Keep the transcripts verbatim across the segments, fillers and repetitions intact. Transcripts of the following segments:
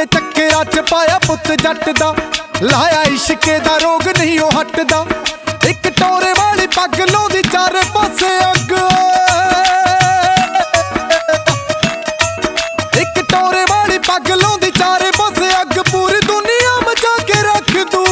किहड़े चक्करां च पाया पुत जट दा, लाया इश्के दा रोग नहीं ओ हटदा। एक टोरे वाली पग लाउंदी चारे पासे अग, एक टोरे वाली पग लाउंदी चारे पासे अग, पूरी दुनिया मचा के रख दूं।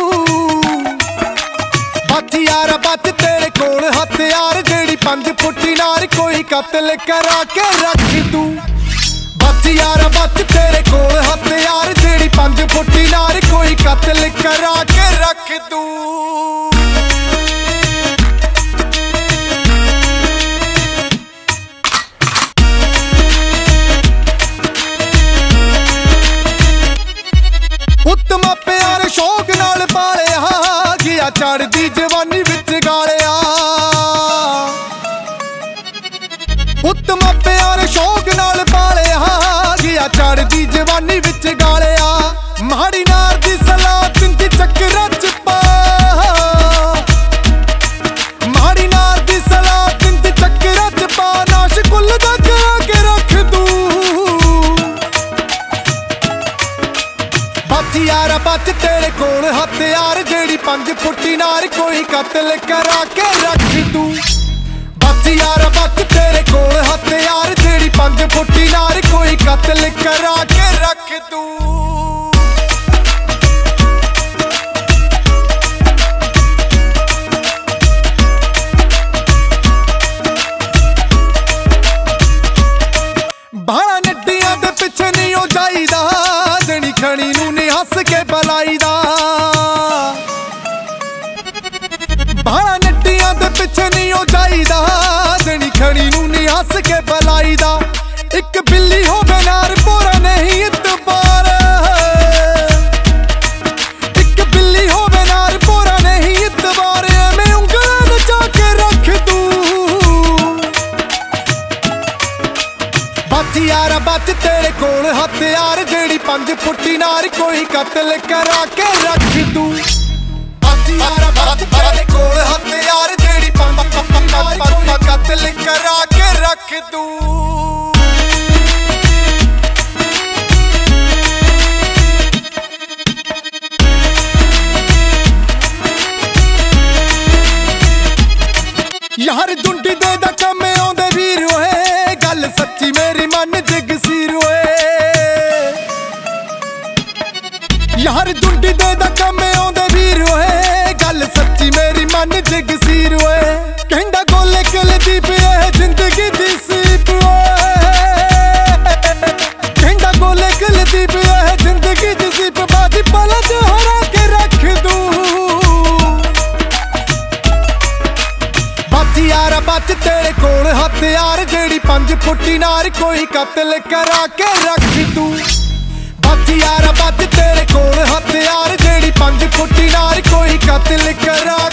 बच यार बच तेरे कोल हथियार, जेड़ी पंज फुटी नार कोई कत्ल करा के रख दूं। बच यार बच तेरे कोल हथियार, जेड़ी पंज फुटी नार कोई कत्ल करा के रख दूं। उत्तम प्यार शौक नाल पालिया, गया चढ़दी जवानी विच गालिया। उत्तम प्यार शौक नाल पालिया, गया चढ़दी जवानी विच गालिया। माड़ी नार दी सलाह दिंदी चक्करां च पा, माड़ी नार दी सलाह दिंदी चक्करां च पा, नाश कुल दा करा के रख दूं। बच यार बच तेरे कोल हथियार, जेड़ी पंज फुटी नार कोई कत्ल करा के रख दूं। बच यार बच तेरे कोल हथियार, जेड़ी पंज फुटी नार कोई कत्ल करा के रख दूं। बाला नड्डियां दे पिछे नहीं ओ जाईदा, जनी खणी नूं नी हस के बलाईदा। बाला नड्डियां दे पिछे नहीं ओ जाईदा, जनी खणी नूं नी हस के बलाईदा। एक बिल्ली होवे नार पूरा नहीं इतबार, एक बिल्ली होवे नार पूरा नहीं इतबार, मैं उंगलां नचा के रख दूं। बच यार बच तेरे कोल हथियार, जेड़ी पंज फुटी नार कोई कत्ल करा के रख दूं। बच यार बच तेरे कोल हथियार, जेड़ी पंज फुटी नार कोई कत्ल करा के रख दूं। यार दुंडी दे दा कम्मे आउंदे वीर होए, गल सच्ची मेरी मन जगसीर होए। यार दुंडी दे दा कम्मे आउंदे वीर होए, गल सच्ची मेरी मन जगसीर होए। कहंदा गोले कुलदीप ए जिंदगी दी सीप होए, कहंदा गोले कुलदीप ए जिंदगी दी सीप, बाजी पला च हरा के रख दूं। बच यार बच तेरे कोल हथियार, जेड़ी पंज फुटी नार कोई कत्ल करा के रख दूं। बच यार बच तेरे कोल हथियार, जेड़ी पंज फुटी नार कोई कत्ल करा